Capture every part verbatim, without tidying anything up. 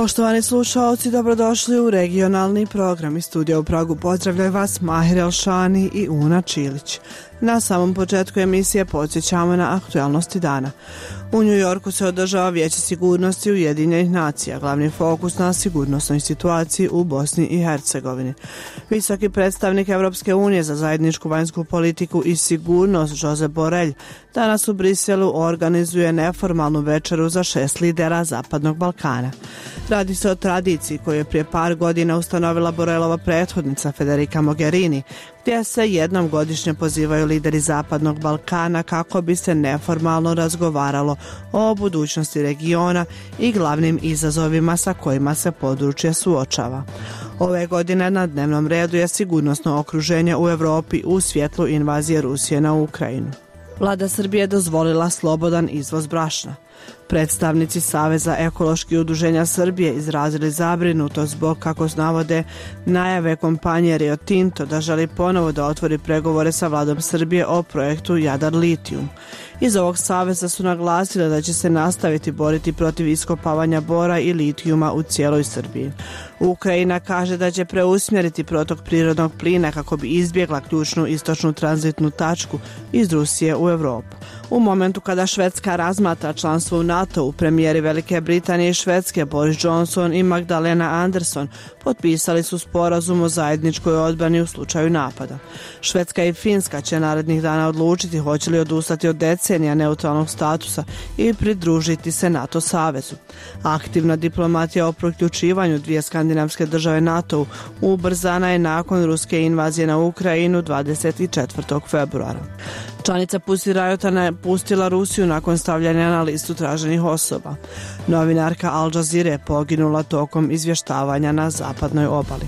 Poštovani slušaoci, dobrodošli u regionalni program. Iz studija u Pragu pozdravljaju vas Mahir Elšani i Una Čilić. Na samom početku emisije podsjećamo na aktualnosti dana. U New Yorku se održava Vijeće sigurnosti Ujedinjenih nacija, glavni fokus na sigurnosnoj situaciji u Bosni i Hercegovini. Visoki predstavnik Europske unije za zajedničku vanjsku politiku i sigurnost Josep Borrell danas u Briselu organizuje neformalnu večeru za šest lidera Zapadnog Balkana. Radi se o tradiciji koju je prije par godina ustanovila Borrellova prethodnica Federica Mogherini, gdje se jednom godišnje pozivaju lideri Zapadnog Balkana kako bi se neformalno razgovaralo o budućnosti regiona i glavnim izazovima sa kojima se područje suočava. Ove godine na dnevnom redu je sigurnosno okruženje u Europi u svjetlu invazije Rusije na Ukrajinu. Vlada Srbije dozvolila slobodan izvoz brašna. Predstavnici Saveza ekoloških udruženja Srbije izrazili zabrinutost zbog, kako navode, najave kompanije Rio Tinto da želi ponovo da otvori pregovore sa vladom Srbije o projektu Jadar Litijum. Iz ovog saveza su naglasili da će se nastaviti boriti protiv iskopavanja bora i litijuma u cijeloj Srbiji. Ukrajina kaže da će preusmjeriti protok prirodnog plina kako bi izbjegla ključnu istočnu tranzitnu tačku iz Rusije u Europu. U momentu kada Švedska razmatra članstvo u NATO-u, premijeri Velike Britanije i Švedske Boris Johnson i Magdalena Andersson potpisali su sporazum o zajedničkoj odbrani u slučaju napada. Švedska i Finska će narednih dana odlučiti hoće li odustati od decenija neutralnog statusa i pridružiti se NATO savezu. Aktivna diplomatija o priključivanju dvije skandinavske države NATO-u ubrzana je nakon ruske invazije na Ukrajinu dvadeset četvrtog februara. Članica Pussy Riota napustila Rusiju nakon stavljanja na listu traženih osoba. Novinarka Al Jazeera je poginula tokom izvještavanja na zapadnoj obali.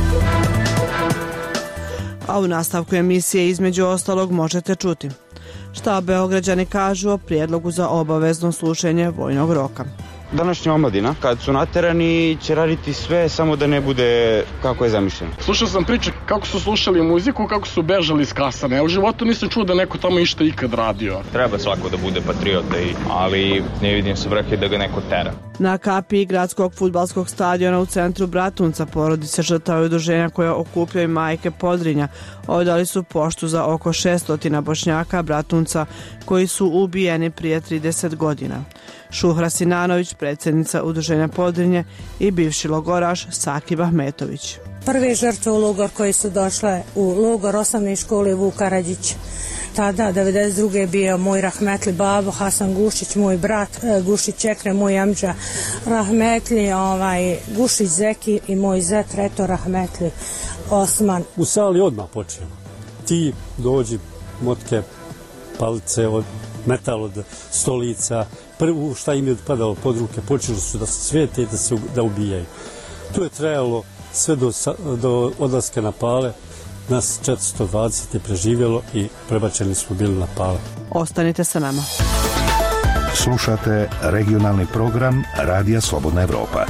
A u nastavku emisije između ostalog možete čuti šta Beograđani kažu o prijedlogu za obavezno služenje vojnog roka. Današnja omladina, kad su naterani, će raditi sve samo da ne bude kako je zamišljeno. Slušao sam priče kako su slušali muziku, kako su bežali iz kasane. Ja u životu nisam čuo da neko tamo išta ikad radio. Treba svako da bude patriota, ali ne vidim se vrhe da ga neko tera. Na kapiji gradskog fudbalskog stadiona u centru Bratunca porodice žrtava i udruženja koje okupljaju majke Podrinja odali su poštu za oko šesto Bošnjaka Bratunca koji su ubijeni prije trideset godina. Šuhra Sinanović, predsjednica udruženja Podrinje, i bivši logoraš Sakib Ahmetović. Prve žrtve u logor koje su došle u logor osnovne škole Vuk Karadžić. Tada, devedeset druge je bio moj rahmetli babo Hasan Gušić, moj brat Gušić Ekre, moj amdža rahmetli ovaj, Gušić Zeki i moj zet Reto rahmetli Osman. U sali odmah počeo. Ti dođi, motke, palice, od metal od stolica, prvo šta im je padalo pod ruke, počeli su da se svete i da se da ubijaju. To je trajalo sve do, do odlaska na Pale. Nas četiristo dvadeset je preživjelo i prebačeni smo bili na Pale. Ostanite sa nama. Slušate regionalni program Radija Slobodna Evropa.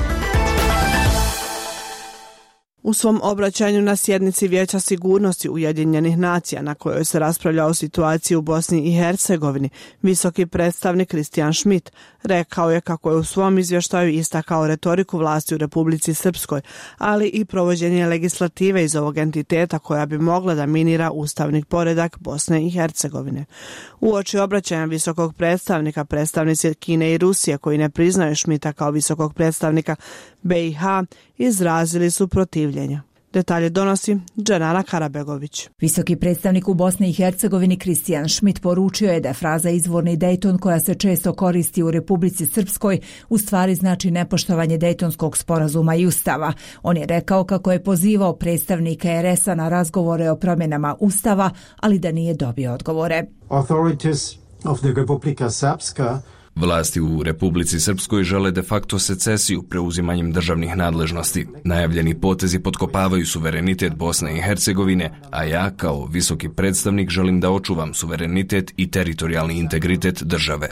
U svom obraćanju na sjednici Vijeća sigurnosti Ujedinjenih nacija na kojoj se raspravlja o situaciji u Bosni i Hercegovini, visoki predstavnik Kristijan Schmidt rekao je kako je u svom izvještaju istakao retoriku vlasti u Republici Srpskoj, ali i provođenje legislative iz ovog entiteta koja bi mogla da minira ustavni poredak Bosne i Hercegovine. Uoči obraćanja visokog predstavnika, predstavnici Kine i Rusije koji ne priznaju Schmidta kao visokog predstavnika B i H izrazili su protivljenja. Detalje donosi Dženana Karabegović. Visoki predstavnik u Bosni i Hercegovini Kristijan Schmidt poručio je da fraza izvorni Dejton koja se često koristi u Republici Srpskoj u stvari znači nepoštovanje Dejtonskog sporazuma i ustava. On je rekao kako je pozivao predstavnike er es a na razgovore o promjenama ustava, ali da nije dobio odgovore. Authorities of the Republika Srpska Vlasti u Republici Srpskoj žele de facto secesiju preuzimanjem državnih nadležnosti. Najavljeni potezi potkopavaju suverenitet Bosne i Hercegovine, a ja kao visoki predstavnik želim da očuvam suverenitet i teritorijalni integritet države.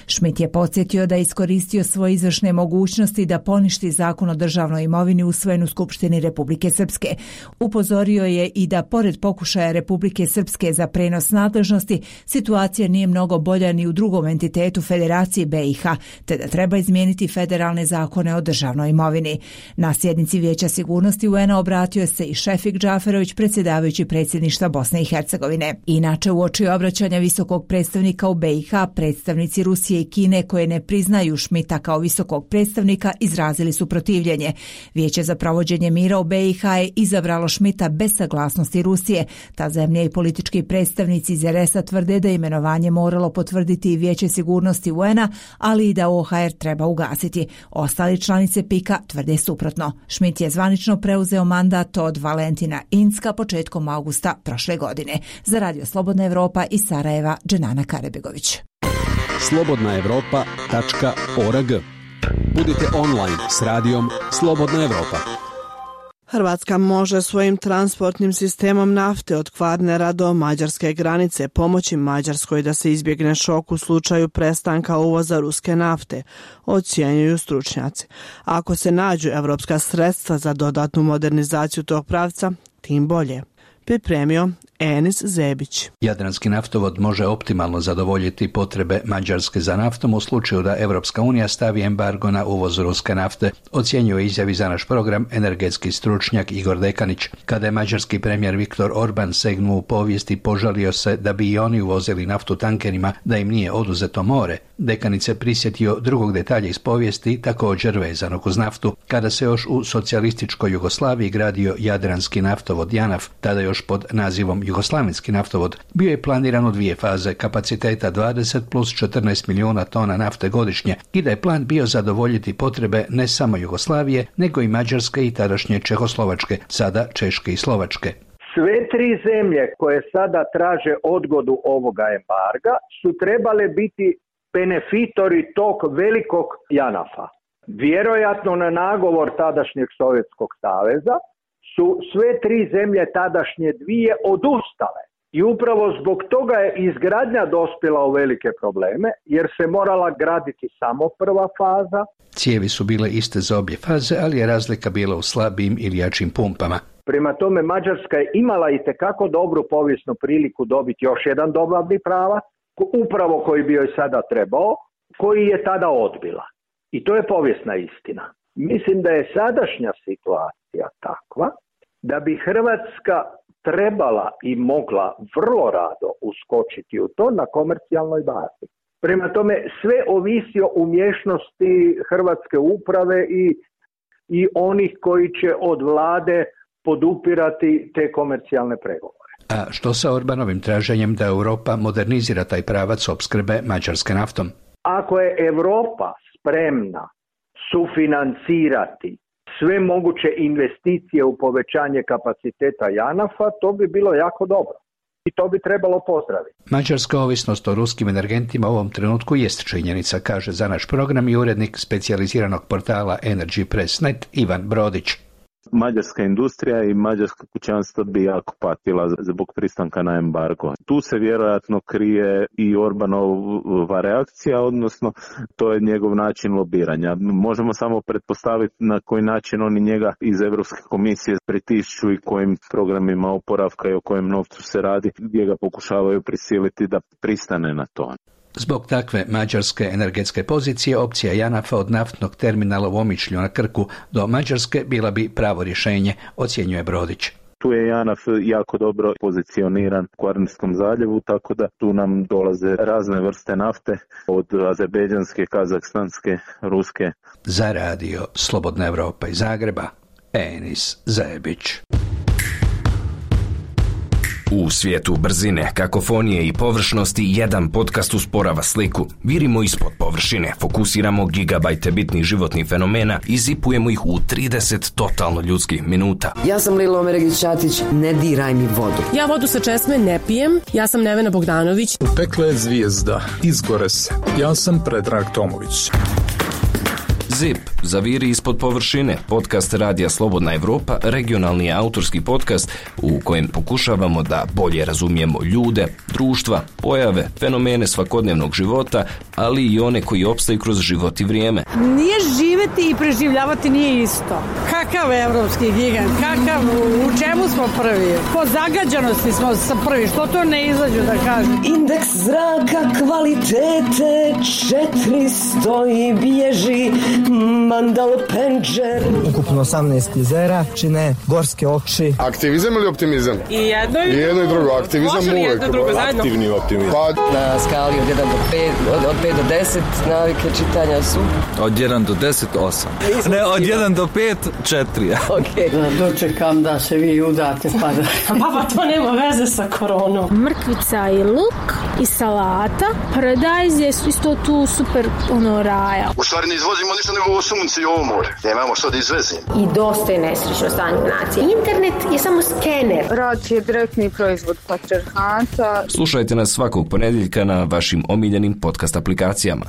Schmidt je podsjetio da je iskoristio svoje izvršne mogućnosti da poništi zakon o državnoj imovini usvojen u Skupštini Republike Srpske. Upozorio je i da pored pokušaja Republike Srpske za prenos nadležnosti, situacija nije mnogo bolja ni u drugom entitetu Federacije B i H, te da treba izmijeniti federalne zakone o državnoj imovini. Na sjednici Vijeća sigurnosti U N-a obratio se i Šefik Džaferović, predsjedavajući predsjedništva Bosne i Hercegovine. Inače, uoči obraćanja visokog predstavnika u B i H, predstavnici Rusije i Kine koje ne priznaju Schmidta kao visokog predstavnika izrazili su protivljenje. Vijeće za provođenje mira u B i H je izabralo Schmidta bez saglasnosti Rusije. Ta zemlja i politički predstavnici iz R S-a tvrde da je imenovanje moralo potvrditi i Vijeće sigurnosti U N-a, ali i da O H R treba ugasiti. Ostali članice P I K-a tvrde suprotno. Schmidt je zvanično preuzeo mandat od Valentina Incka početkom augusta prošle godine. Za Radio Slobodna Evropa iz Sarajeva, Dženana Karebegović. slobodna evropa tačka org. Budite online s radijom Slobodna Evropa. Hrvatska može svojim transportnim sistemom nafte od Kvarnera do mađarske granice pomoći Mađarskoj da se izbjegne šok u slučaju prestanka uvoza ruske nafte, ocjenjuju stručnjaci. Ako se nađu evropska sredstva za dodatnu modernizaciju tog pravca, tim bolje. Pripremio Enis Zebić. Jadranski naftovod može optimalno zadovoljiti potrebe Mađarske za naftom u slučaju da Evropska unija stavi embargo na uvoz ruske nafte, ocjenjuje izjavi za naš program energetski stručnjak Igor Dekanić. Kada je mađarski premijer Viktor Orban segnuo u povijesti, požalio se da bi i oni uvozili naftu tankerima, da im nije oduzeto more. Dekanić se prisjetio drugog detalja iz povijesti, također vezanog uz naftu, kada se još u socijalističkoj Jugoslaviji gradio Jadranski naftovod JANAF, tada još pod nazivom Jugoslavenski naftovod. Bio je planiran u dvije faze, kapaciteta dvadeset plus četrnaest milijuna tona nafte godišnje, i da je plan bio zadovoljiti potrebe ne samo Jugoslavije, nego i Mađarske i tadašnje Čehoslovačke, sada Češke i Slovačke. Sve tri zemlje koje sada traže odgodu ovoga embarga su trebale biti benefitori tog velikog JANAF-a. Vjerojatno na nagovor tadašnjeg Sovjetskog saveza su sve tri zemlje tadašnje dvije odustale. I upravo zbog toga je izgradnja dospjela u velike probleme, jer se morala graditi samo prva faza. Cijevi su bile iste za obje faze, ali je razlika bila u slabijim ili jačim pumpama. Prema tome, Mađarska je imala itekako dobru povijesnu priliku dobiti još jedan dobavni pravac, upravo koji bi joj sada trebao, koji je tada odbila. I to je povijesna istina. Mislim da je sadašnja situacija takva da bi Hrvatska trebala i mogla vrlo rado uskočiti u to na komercijalnoj bazi. Prema tome, sve ovisi o umješnosti hrvatske uprave i, i onih koji će od vlade podupirati te komercijalne pregovore. A što sa Orbanovim traženjem da Europa modernizira taj pravac opskrbe Mađarske naftom? Ako je Europa spremna sufinancirati sve moguće investicije u povećanje kapaciteta JANAF-a, to bi bilo jako dobro. I to bi trebalo pozdraviti. Mađarska ovisnost o ruskim energentima u ovom trenutku jest činjenica, kaže za naš program i urednik specijaliziranog portala Energy Press punto net Ivan Brodić. Mađarska industrija i mađarska kućanstva bi jako patila zbog pristanka na embargo. Tu se vjerojatno krije i Orbanova reakcija, odnosno to je njegov način lobiranja. Možemo samo pretpostaviti na koji način oni njega iz Europske komisije pritišću i kojim programima oporavka i o kojem novcu se radi, gdje ga pokušavaju prisiliti da pristane na to. Zbog takve mađarske energetske pozicije, opcija JANAF-a od naftnog terminala u Omišlju na Krku do Mađarske bila bi pravo rješenje, ocjenjuje Brodić. Tu je JANAF jako dobro pozicioniran u Kvarnerskom zaljevu, tako da tu nam dolaze razne vrste nafte, od azerbejdžanske, kazahstanske, ruske. Za radio Slobodna Evropa iz Zagreba, Enis Zebić. U svijetu brzine, kakofonije i površnosti jedan podcast usporava sliku. Virimo ispod površine, fokusiramo gigabajte bitnih životnih fenomena i zipujemo ih u trideset totalno ljudskih minuta. Ja sam Lilo Omeregić-Ćatić, ne diraj mi vodu. Ja vodu sa česme ne pijem, ja sam Nevena Bogdanović. Pekla je zvijezda, izgore se. Ja sam Predrag Tomović. Zip, zaviri ispod površine, podcast Radija Slobodna Evropa, regionalni autorski podcast u kojem pokušavamo da bolje razumijemo ljude, društva, pojave, fenomene svakodnevnog života, ali i one koji opstaju kroz život i vrijeme. Nije živeti i preživljavati nije isto. Kakav evropski gigant, kakav, u čemu smo prvi? Po zagađanosti smo prvi, što to ne izađu da kažem? Indeks zraka kvalitete četiristo i bježi Mandal Penđer. Ukupno osamnaest jezera čine gorske oči. Aktivizam ili optimizam? I jedno i, I jedno i drugo. Aktivizam može li uvek. Jedno drugo zajedno? Aktivni optimizam. Pa... Na skali od jedan do pet, od, od pet do deset navike čitanja su? Od jedan do deset, osam. Ne, od jedan do pet, četiri. Okay. Da dočekam da se vi udate pa da... Baba, to nema veze sa koronom. Mrkvica i luk i salata. Paradajz je isto tu super ono raja. U stvari ne izvozimo ništa nego ovo sunce i ovo more. Nemamo što da izvezimo. I dosta je nesrećno stanje nacije. Internet je samo skener. Rad je direktni proizvod patrijarhata. Slušajte nas svakog ponedjeljka na vašim omiljenim podcast aplikacijama.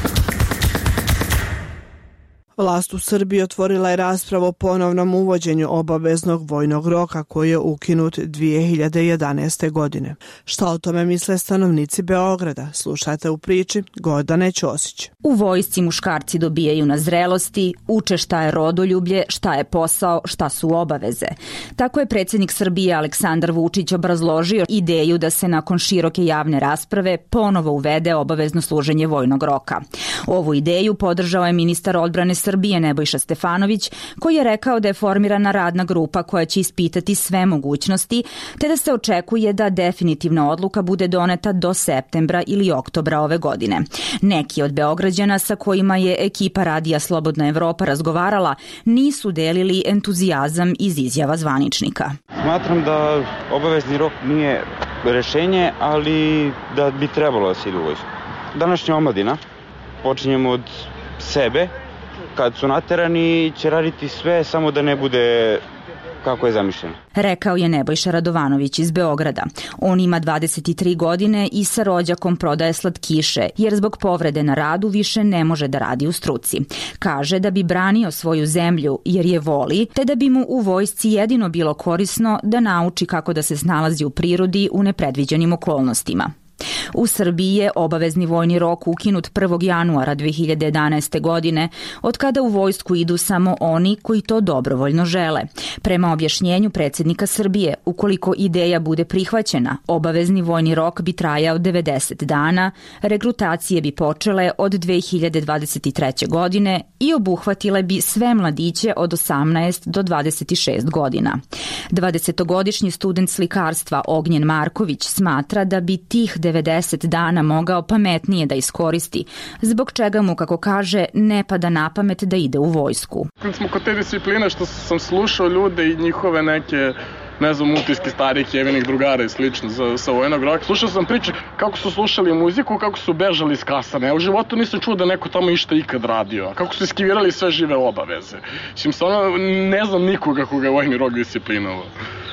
Vlast u Srbiji otvorila je raspravu o ponovnom uvođenju obaveznog vojnog roka koji je ukinut dvije hiljade jedanaeste. godine. Šta o tome misle stanovnici Beograda? Slušajte u priči Gordane Ćosić. U vojsci muškarci dobijaju na zrelosti, uče šta je rodoljublje, šta je posao, šta su obaveze. Tako je predsjednik Srbije Aleksandar Vučić obrazložio ideju da se nakon široke javne rasprave ponovo uvede obavezno služenje vojnog roka. Ovu ideju podržao je ministar odbrane Srbije Nebojša Stefanović, koji je rekao da je formirana radna grupa koja će ispitati sve mogućnosti, te da se očekuje da definitivna odluka bude doneta do septembra ili oktobra ove godine. Neki od Beograđana sa kojima je ekipa Radija Slobodna Evropa razgovarala nisu delili entuzijazam iz izjava zvaničnika. Smatram da obavezni rok nije rešenje, ali da bi trebalo da se ide u vojsku. Današnja omladina, počinjemo od sebe, kad su naterani će raditi sve samo da ne bude kako je zamišljeno. Rekao je Nebojša Radovanović iz Beograda. On ima dvadeset tri godine i sa rođakom prodaje slatkiše, jer zbog povrede na radu više ne može da radi u struci. Kaže da bi branio svoju zemlju jer je voli, te da bi mu u vojsci jedino bilo korisno da nauči kako da se snalazi u prirodi u nepredviđenim okolnostima. U Srbiji je obavezni vojni rok ukinut prvog januara dve hiljade jedanaeste. godine, od kada u vojsku idu samo oni koji to dobrovoljno žele. Prema objašnjenju predsjednika Srbije, ukoliko ideja bude prihvaćena, obavezni vojni rok bi trajao devedeset dana, regrutacije bi počele od dve hiljade dvadeset treće. godine i obuhvatile bi sve mladiće od osamnaest do dvadeset šest godina. dvadesetogodišnji student slikarstva Ognjen Marković smatra da bi tih devedeset dana mogao pametnije da iskoristi, zbog čega mu, kako kaže, ne pada na pamet da ide u vojsku. Kad smo kod te discipline što sam slušao ljude i njihove neke, ne znam, utiske starih jevenih drugara i slično za, sa vojnog roka, slušao sam priče kako su slušali muziku, kako su bežali iz kasane. Ja u životu nisam čuo da neko tamo išta ikad radio. Kako su iskivirali sve žive obaveze. Mislim, stvarno ne znam nikoga koga je vojni rok disciplinovao.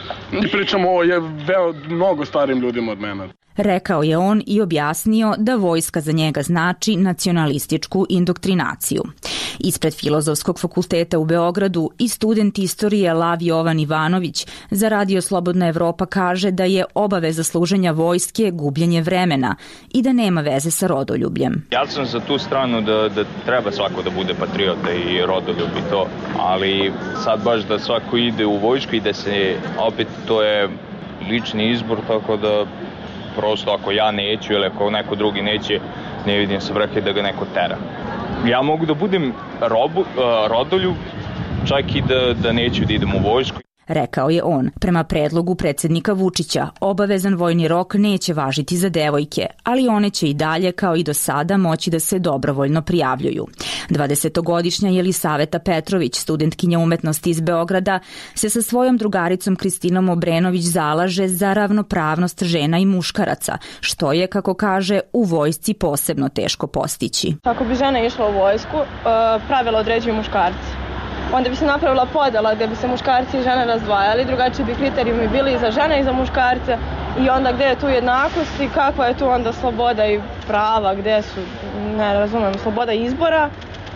I pričamo o je veo mnogo starim ljudima od mene. Rekao je on i objasnio da vojska za njega znači nacionalističku indoktrinaciju. Ispred Filozofskog fakulteta u Beogradu i student istorije Lav Jovan Ivanović za Radio Slobodna Evropa kaže da je obaveza služenja vojske gubljenje vremena i da nema veze sa rodoljubljem. Ja sam za tu stranu da, da treba svako da bude patriota i rodoljub i to, ali sad baš da svako ide u vojsku i da se, opet to je lični izbor, tako da prosto ako ja neću ili ako neko drugi neće, ne vidim se vrhe da ga neko tera. Ja mogu da budem robu, uh, rodoljub, čak i da, da neću da idem u vojsku. Rekao je on. Prema predlogu predsjednika Vučića, obavezan vojni rok neće važiti za devojke, ali one će i dalje, kao i do sada, moći da se dobrovoljno prijavljuju. dvadesetogodišnja Jelisaveta Petrović, studentkinja umetnosti iz Beograda, se sa svojom drugaricom Kristinom Obrenović zalaže za ravnopravnost žena i muškaraca, što je, kako kaže, u vojsci posebno teško postići. Ako bi žena išla u vojsku, pravila određuju muškarci. Onda bi se napravila podela gdje bi se muškarci i žene razdvajali, drugačiji bi kriterijumi bili i za žene i za muškarce i onda gdje je tu jednakost i kakva je tu onda sloboda i prava, gdje su, ne razumem, sloboda izbora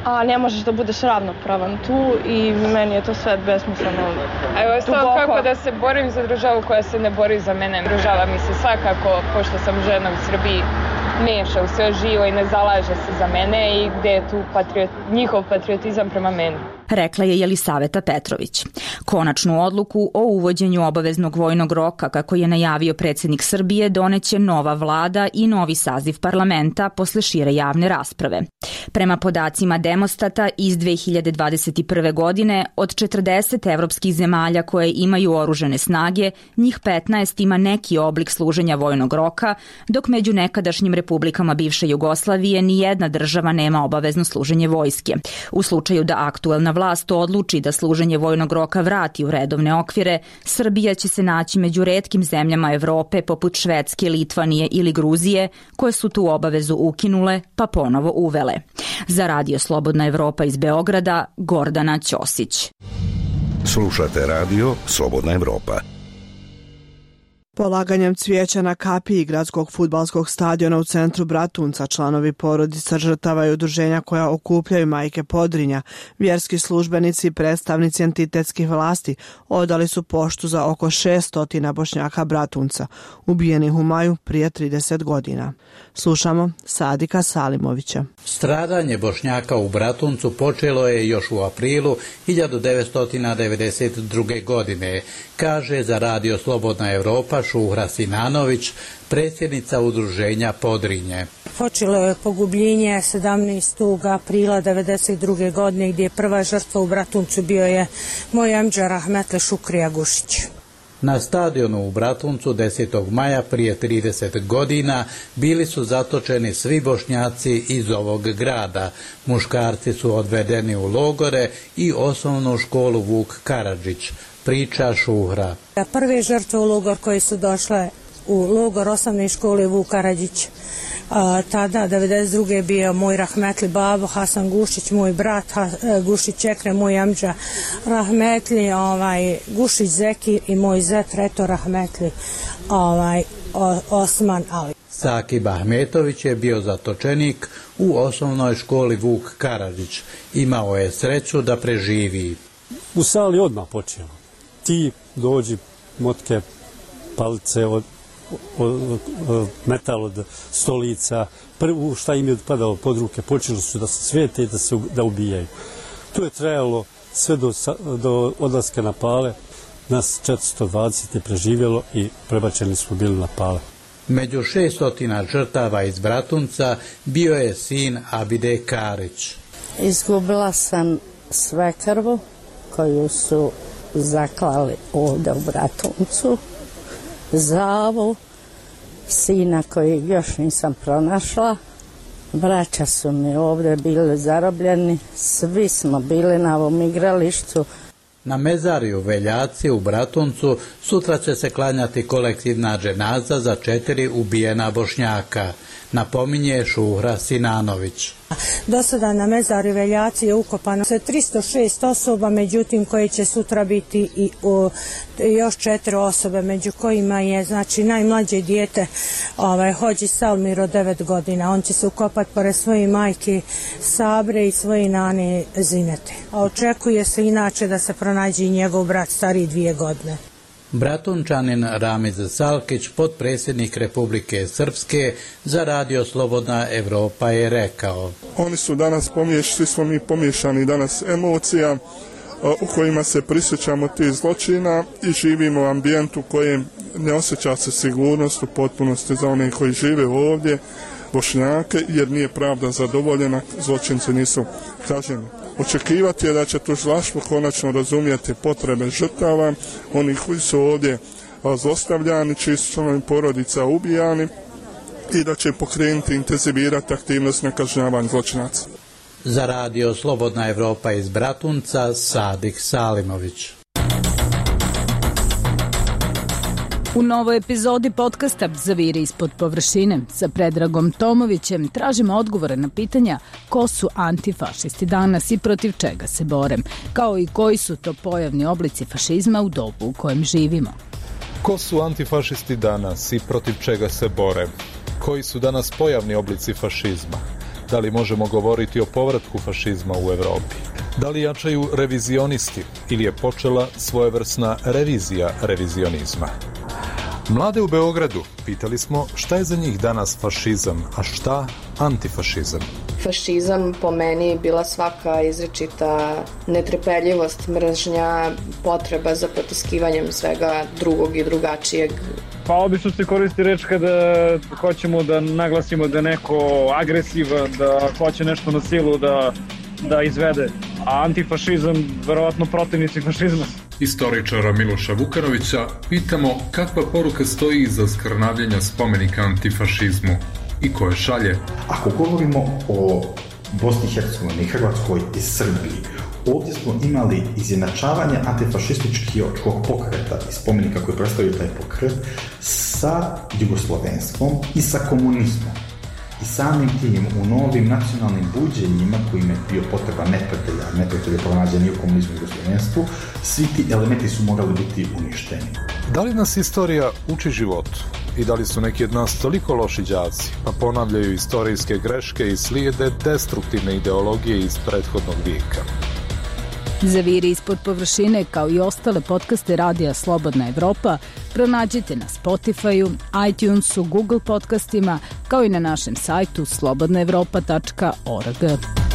a ne možeš da budeš ravnopravan tu i meni je to sve besmisleno. A je ostalo kako da se borim za državu koja se ne bori za mene. Država mi se svakako, pošto sam žena u Srbiji, meša u sve živo i ne zalaže se za mene i gde je tu patriot, njihov patriotizam prema meni. Rekla je Jelisaveta Petrović. Konačnu odluku o uvođenju obaveznog vojnog roka, kako je najavio predsjednik Srbije, doneće nova vlada i novi saziv parlamenta posle šire javne rasprave. Prema podacima Demostata iz dve hiljade dvadeset prve. godine, od četrdeset evropskih zemalja koje imaju oružane snage, njih petnaest ima neki oblik služenja vojnog roka, dok među nekadašnjim republikama bivše Jugoslavije ni jedna država nema obavezno služenje vojske. U slučaju da aktuelna vlast odluči da služenje vojnog roka vrati u redovne okvire, Srbija će se naći među retkim zemljama Evrope poput Švedske, Litvanije ili Gruzije, koje su tu obavezu ukinule pa ponovo uvele. Za Radio Slobodna Evropa iz Beograda, Gordana Ćosić. Slušate Radio Slobodna Evropa. Polaganjem cvijeća na kapiji gradskog fudbalskog stadiona u centru Bratunca članovi porodica žrtava i udruženja koja okupljaju majke Podrinja, vjerski službenici i predstavnici entitetskih vlasti odali su poštu za oko šesto Bošnjaka Bratunca, ubijenih u maju prije trideset godina. Slušamo Sadika Salimovića. Stradanje Bošnjaka u Bratuncu počelo je još u aprilu hiljadu devetsto devedeset druge. godine, kaže za Radio Slobodna Evropa Šuhra Sinanović, predsjednica udruženja Podrinje. Počelo je pogubljenje sedamnaestog aprila devedeset druge. godine gdje je prva žrtva u Bratuncu bio je moj amdža Rahmetli Šukrija Gušić. Na stadionu u Bratuncu desetog maja prije trideset godina bili su zatočeni svi Bošnjaci iz ovog grada. Muškarci su odvedeni u logore i osnovnu školu Vuk Karadžić, priča Šuhra. Prve žrtve u logor koje su došle u logor osnovne škole Vuk Karadžić, a, tada devedeset druge. je bio moj Rahmetli babo Hasan Gušić, moj brat ha, Gušić Ekre, moj amdža Rahmetli ovaj, Gušić Zekir i moj zet Reto Rahmetli ovaj, o, Osman Ali. Sakib Ahmetović je bio zatočenik u osnovnoj školi Vuk Karadžić. Imao je sreću da preživi. U sali odmah počeo. Ti dođi, motke, palice od Od, od, metal od stolica, prvo šta im je padalo pod ruke, počeli su da se svete i da se da ubijaju. To je trajalo sve do, do odlaska na Pale, nas četiristo dvadeset je preživjelo i prebačeni smo bili na Pale. Među šestotina žrtava iz Bratunca bio je sin Abide Karić. Izgubila sam svekrvu koju su zaklali ovdje u Bratuncu, Zavu, sina kojeg još nisam pronašla. Braća su mi ovdje bili zarobljeni, svi smo bili na ovom igralištu. Na mezariju Veljaci u Bratuncu sutra će se klanjati kolektivna dženaza za četiri ubijena Bošnjaka, napominje Šuhra Sinanović. Do sada na mezarju Veljaci je ukopano tristo šest osoba, međutim koje će sutra biti i o, još četiri osobe, među kojima je znači najmlađe dijete ovaj, Hođi Salmir od devet godina. On će se ukopati pored svoje majke Sabre i svoje nane Zinete. A očekuje se inače da se pronađe i njegov brat stariji dvije godine. Bratunčanin Ramiz Salkić, potpredsjednik Republike Srpske, za Radio Slobodna Evropa je rekao: Oni su danas pomiješani, svi smo mi pomiješani danas emocija u kojima se prisjećamo tih zločina i živimo u ambijentu u kojem ne osjeća se sigurnost u potpunosti za one koji žive ovdje, Bošnjake, jer nije pravda zadovoljena, zločinci nisu kažnjeni. Očekivati je da će tužilaštvo konačno razumjeti potrebe žrtava, onih koji su ovdje zlostavljani, čiji su članovi porodica ubijani, i da će pokrenuti, intenzivirati aktivnost na kažnjavanju zločinaca. Za Radio Slobodna Evropa iz Bratunca, Sadik Salimović. U novoj epizodi podcasta Zaviri ispod površine sa Predragom Tomovićem tražimo odgovore na pitanja ko su antifašisti danas i protiv čega se bore, kao i koji su to pojavni oblici fašizma u dobu u kojem živimo. Ko su antifašisti danas i protiv čega se bore? Koji su danas pojavni oblici fašizma? Da li možemo govoriti o povratku fašizma u Evropi? Da li jačaju revizionisti ili je počela svojevrsna revizija revizionizma? Mlade u Beogradu pitali smo šta je za njih danas fašizam, a šta antifašizam. Fašizam po meni bila svaka izrečita netrpeljivost, mržnja, potreba za potiskivanjem svega drugog i drugačijeg. Pa obično se koristi reč kada hoćemo da naglasimo da je neko agresivan, da hoće nešto na silu da, da izvede. A antifašizam, verovatno protivnici fašizma. Istoričara Miloša Vukanovića pitamo kakva poruka stoji iza skrnavljenja spomenika antifašizmu i koje šalje. Ako govorimo o Bosni i Hercegovini, Hrvatskoj i Srbiji, ovdje smo imali izjednačavanje antifašističkog pokreta i spomenika koji predstavljaju taj pokret sa jugoslovenstvom i sa komunizmom. I samim tim u novim nacionalnim buđenjima kojim je bio potreba neprijatelja, neprijatelja pronađeni u komunizmu i jugoslovenstvu, svi ti elementi su morali biti uništeni. Da li nas istorija uči životu? I da li su neki od nas toliko loši đaci, pa ponavljaju istorijske greške i slijede destruktivne ideologije iz prethodnog vijeka? Zaviri ispod površine, kao i ostale podcaste radija Slobodna Evropa, pronađite na Spotify-u, iTunesu, Google podcastima, kao i na našem sajtu slobodna evropa tačka org.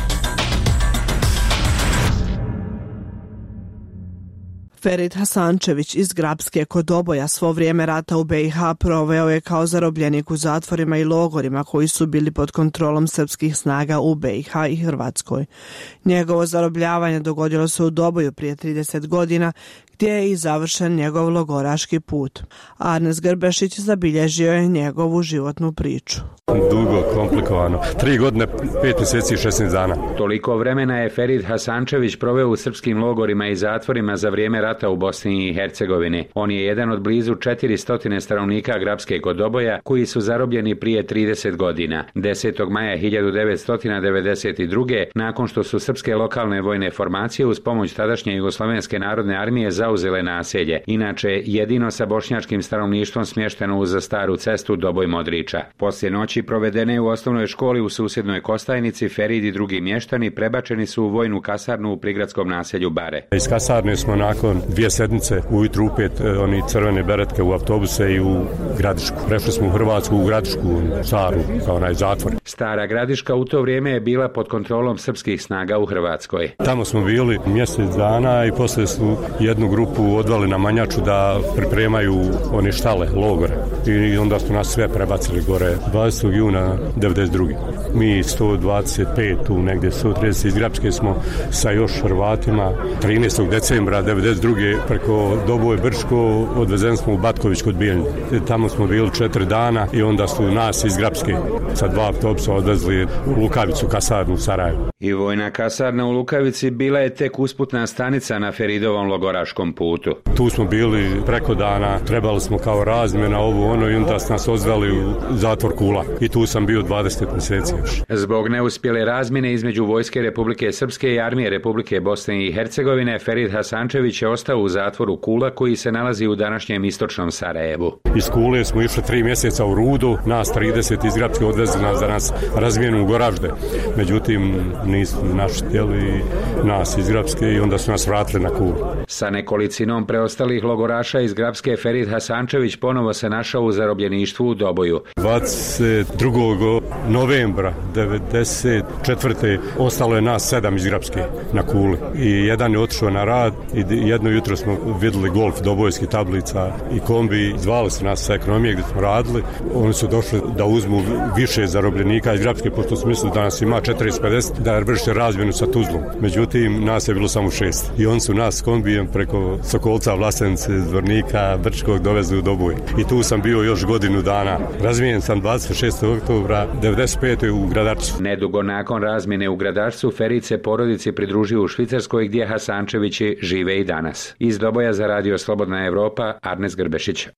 Ferid Hasančević iz Grabske kod Doboja svo vrijeme rata u be i ha proveo je kao zarobljenik u zatvorima i logorima koji su bili pod kontrolom srpskih snaga u be i ha i Hrvatskoj. Njegovo zarobljavanje dogodilo se u Doboju prije trideset godina, gdje je i završen njegov logoraški put. Arnes Grbešić zabilježio je njegovu životnu priču. Dugo, komplikovano. Tri godine, pet mjeseci i šesnaest dana. Toliko vremena je Ferid Hasančević proveo u srpskim logorima i zatvorima za vrijeme rata u Bosni i Hercegovini. On je jedan od blizu četiristo stanovnika Grabske kod Doboja koji su zarobljeni prije trideset godina. desetog maja hiljadu devetsto devedeset druge. nakon što su srpske lokalne vojne formacije uz pomoć tadašnje Jugoslovenske narodne armije zauzele naselje, inače jedino sa bošnjačkim stanovništvom smješteno uz staru cestu Doboj-Modriča. Poslije noći provedene u osnovnoj školi u susjednoj Kostajnici, Ferid i drugi mještani prebačeni su u vojnu kasarnu u prigradskom naselju Bare. Iz kasarne smo nakon dvije sedmice ujutru upet oni crvene beretke u autobuse i u Gradišku. Prešli smo u Hrvatsku, u Gradišku, staru, kao onaj zatvor. Stara Gradiška u to vrijeme je bila pod kontrolom srpskih snaga u Hrvatskoj. Tamo smo bili mjesec dana i poslije su jednu grupu odvali na Manjaču da pripremaju oni štale, logore. I onda su nas sve prebacili gore dvadesetog juna devedeset druge. Mi sto dvadeset pet, tu negdje sto trideset iz Grabske smo sa još Hrvatima. trinaestog decembra devedeset druge preko Doboj Brčko odvezen smo u Batković kod Bijeljne. Tamo smo bili četiri dana i onda su nas iz Grabske sa dva autobusa odvezli u Lukavicu, kasarnu u Sarajevu. I vojna kasarna u Lukavici bila je tek usputna stanica na Feridovom logoraškom putu. Tu smo bili preko dana, trebali smo kao razmjena ovo ono i onda su nas odveli u zatvor Kula. I tu sam bio dvadeset mjeseci još. Zbog neuspjele razmjene između Vojske Republike Srpske i Armije Republike Bosne i Hercegovine, Ferid Hasančević je ostao u zatvoru Kula koji se nalazi u današnjem istočnom Sarajevu. Iz Kule smo išli tri mjeseca u Rudu, nas trideset iz Grabske odvezli nas da nas razmijenu u Goražde. Međutim, nisu naši htjeli nas iz Grabske i onda su nas vratili na Kulu. Sa nekolicinom preostalih logoraša iz Grabske, Ferid Hasančević ponovo se našao u zarobljeništvu u Doboju. dvadeset drugog novembra devedeset četvrte ostalo je nas sedam iz Grabske na Kuli. I jedan je otišao na rad i jedno jutro smo vidjeli golf dobojskih tablica i kombi. Zvali su nas sa ekonomije gdje smo radili. Oni su došli da uzmu više zarobljenika iz Grabske, pošto su mislili da nas ima četrdeset pedeset, da vrše razmjenu sa Tuzlom. Međutim, nas je bilo samo šest. I oni su nas kombijem preko Sokolca, Vlasenice, Zvornika, Brčkog dovezli u Doboj. I tu sam bio još godinu dana. Razmijenjen sam dvadeset šestog oktobra devedeset pete u Gradačcu. Nedugo nakon razmjene u Gradačcu, Ferid se porodici pridružio u Švicarskoj gdje Hasančevići žive i danas. Iz Doboja za Radio Slobodna Evropa, Arnes Grbešić.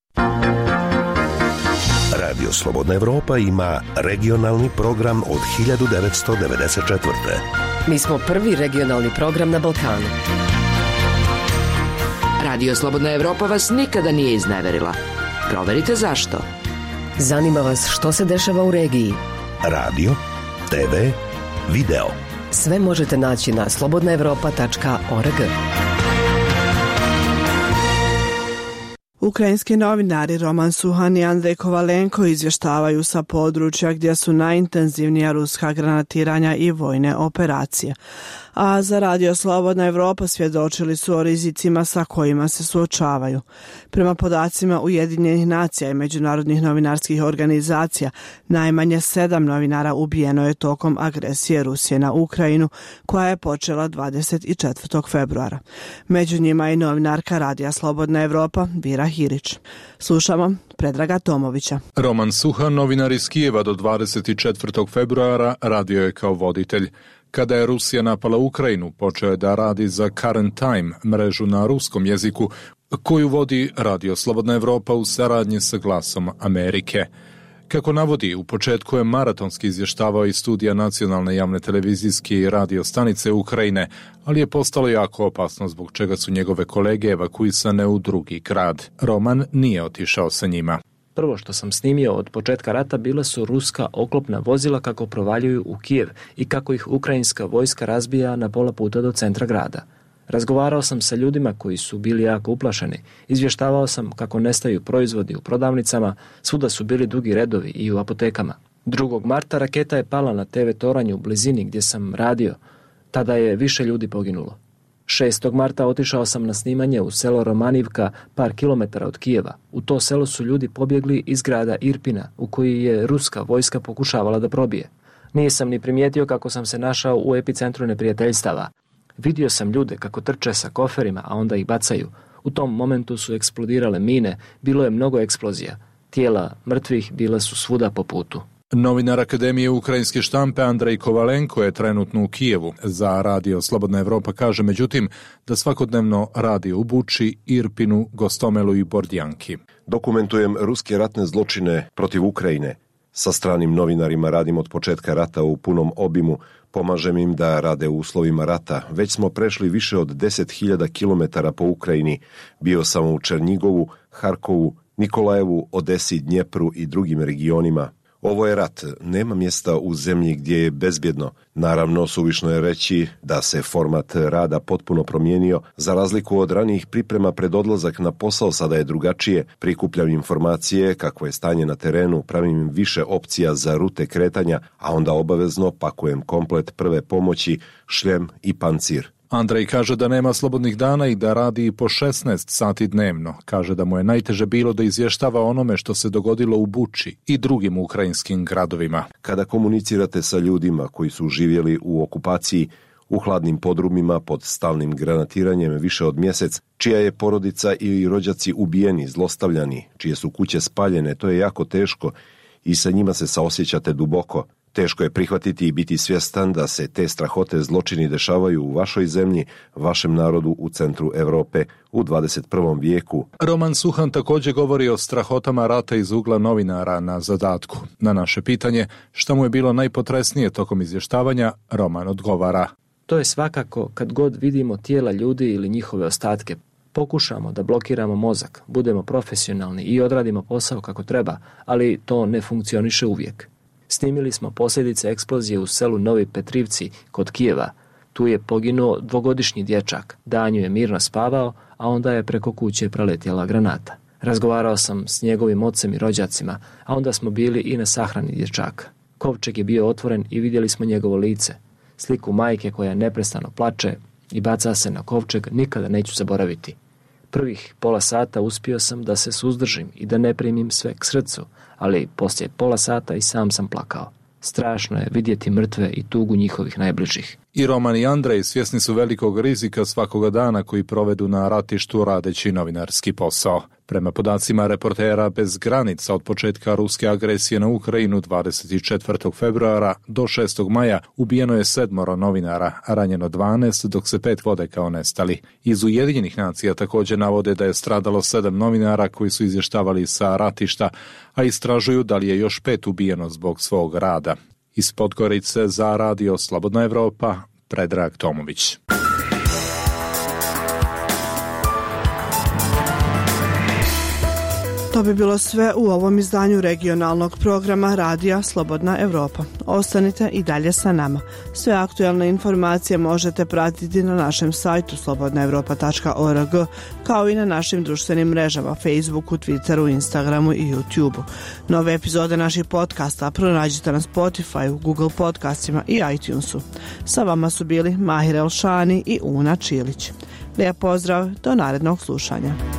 Radio Slobodna Evropa ima regionalni program od hiljadu devetsto devedeset četvrte. Mi smo prvi regionalni program na Balkanu. Radio Slobodna Evropa vas nikada nije izneverila. Proverite zašto. Zanima vas što se dešava u regiji. Radio, te ve video. Sve možete naći na slobodna evropa tačka org. Ukrajinski novinari Roman Suhan i Andrej Kovalenko izvještavaju sa područja gdje su najintenzivnija ruska granatiranja i vojne operacije. A za Radio Slobodna Evropa svjedočili su o rizicima sa kojima se suočavaju. Prema podacima Ujedinjenih nacija i međunarodnih novinarskih organizacija, najmanje sedam novinara ubijeno je tokom agresije Rusije na Ukrajinu, koja je počela dvadeset četvrtog februara. Među njima i novinarka Radija Slobodna Evropa Vira Hirić. Slušamo Predraga Tomovića. Roman Suhan, novinar iz Kijeva, do dvadeset četvrtog februara radio je kao voditelj. Kada je Rusija napala Ukrajinu, počeo je da radi za Current Time, mrežu na ruskom jeziku, koju vodi Radio Slobodna Evropa u saradnji sa Glasom Amerike. Kako navodi, u početku je maratonski izvještavao iz studija nacionalne javne televizijske i radio stanice Ukrajine, ali je postalo jako opasno, zbog čega su njegove kolege evakuisane u drugi grad. Roman nije otišao sa njima. Prvo što sam snimio od početka rata bila su ruska oklopna vozila kako provaljuju u Kijev i kako ih ukrajinska vojska razbija na pola puta do centra grada. Razgovarao sam sa ljudima koji su bili jako uplašeni. Izvještavao sam kako nestaju proizvodi u prodavnicama, svuda su bili dugi redovi i u apotekama. drugog marta raketa je pala na te ve toranju u blizini gdje sam radio. Tada je više ljudi poginulo. šestog marta otišao sam na snimanje u selo Romanivka, par kilometara od Kijeva. U to selo su ljudi pobjegli iz grada Irpina, u koji je ruska vojska pokušavala da probije. Nisam ni primijetio kako sam se našao u epicentru neprijateljstava. Vidio sam ljude kako trče sa koferima, a onda ih bacaju. U tom momentu su eksplodirale mine, bilo je mnogo eksplozija. Tijela mrtvih bila su svuda po putu. Novinar Akademije ukrajinske štampe Andrej Kovalenko je trenutno u Kijevu. Za Radio Slobodna Evropa kaže međutim da svakodnevno radi u Buči, Irpinu, Gostomelu i Bordjanki. Dokumentujem ruske ratne zločine protiv Ukrajine. Sa stranim novinarima radim od početka rata u punom obimu, pomažem im da rade u uslovima rata. Već smo prešli više od deset hiljada kilometara po Ukrajini. Bio sam u Černjigovu, Harkovu, Nikolajevu, Odesi, Dnjepru i drugim regionima. Ovo je rat, nema mjesta u zemlji gdje je bezbjedno. Naravno, suvišno je reći da se format rada potpuno promijenio. Za razliku od ranijih priprema pred odlazak na posao, sada je drugačije. Prikupljam informacije, kakvo je stanje na terenu, pravim više opcija za rute kretanja, a onda obavezno pakujem komplet prve pomoći, šljem i pancir. Andrej kaže da nema slobodnih dana i da radi po šesnaest sati dnevno. Kaže da mu je najteže bilo da izvještava onome što se dogodilo u Buči i drugim ukrajinskim gradovima. Kada komunicirate sa ljudima koji su živjeli u okupaciji, u hladnim podrumima pod stalnim granatiranjem više od mjesec, čija je porodica ili rođaci ubijeni, zlostavljani, čije su kuće spaljene, to je jako teško i sa njima se saosjećate duboko. Teško je prihvatiti i biti svjestan da se te strahote zločini dešavaju u vašoj zemlji, vašem narodu u centru Europe u dvadeset prvom vijeku. Roman Suhan također govori o strahotama rata iz ugla novinara na zadatku. Na naše pitanje šta mu je bilo najpotresnije tokom izvještavanja, Roman odgovara. To je svakako kad god vidimo tijela ljudi ili njihove ostatke. Pokušamo da blokiramo mozak, budemo profesionalni i odradimo posao kako treba, ali to ne funkcioniše uvijek. Snimili smo posljedice eksplozije u selu Novi Petrivci kod Kijeva. Tu je poginuo dvogodišnji dječak. Danju je mirno spavao, a onda je preko kuće preletjela granata. Razgovarao sam s njegovim ocem i rođacima, a onda smo bili i na sahrani dječaka. Kovčeg je bio otvoren i vidjeli smo njegovo lice. Sliku majke koja neprestano plače i baca se na kovčeg nikada neću zaboraviti. Prvih pola sata uspio sam da se suzdržim i da ne primim sve k srcu, ali poslije pola sata i sam sam plakao. Strašno je vidjeti mrtve i tugu njihovih najbližih. I Roman i Andrej svjesni su velikog rizika svakoga dana koji provedu na ratištu radeći novinarski posao. Prema podacima Reportera bez granica od početka ruske agresije na Ukrajinu dvadeset četvrtog februara do šestog maja ubijeno je sedmoro novinara, a ranjeno dvanaest, dok se pet vode kao nestali. Iz Ujedinjenih nacija također navode da je stradalo sedam novinara koji su izvještavali sa ratišta, a istražuju da li je još pet ubijeno zbog svog rada. Iz Podgorice za Radio Slobodna Evropa, Predrag Tomović. To bi bilo sve u ovom izdanju regionalnog programa Radija Slobodna Evropa. Ostanite i dalje sa nama. Sve aktuelne informacije možete pratiti na našem sajtu slobodna evropa tačka org, kao i na našim društvenim mrežama Facebooku, Twitteru, Instagramu i YouTubeu. Nove epizode naših podcasta pronađite na Spotifyu, Google podcastima i iTunesu. Sa vama su bili Mahir Elšani i Una Čilić. Lijep pozdrav, do narednog slušanja.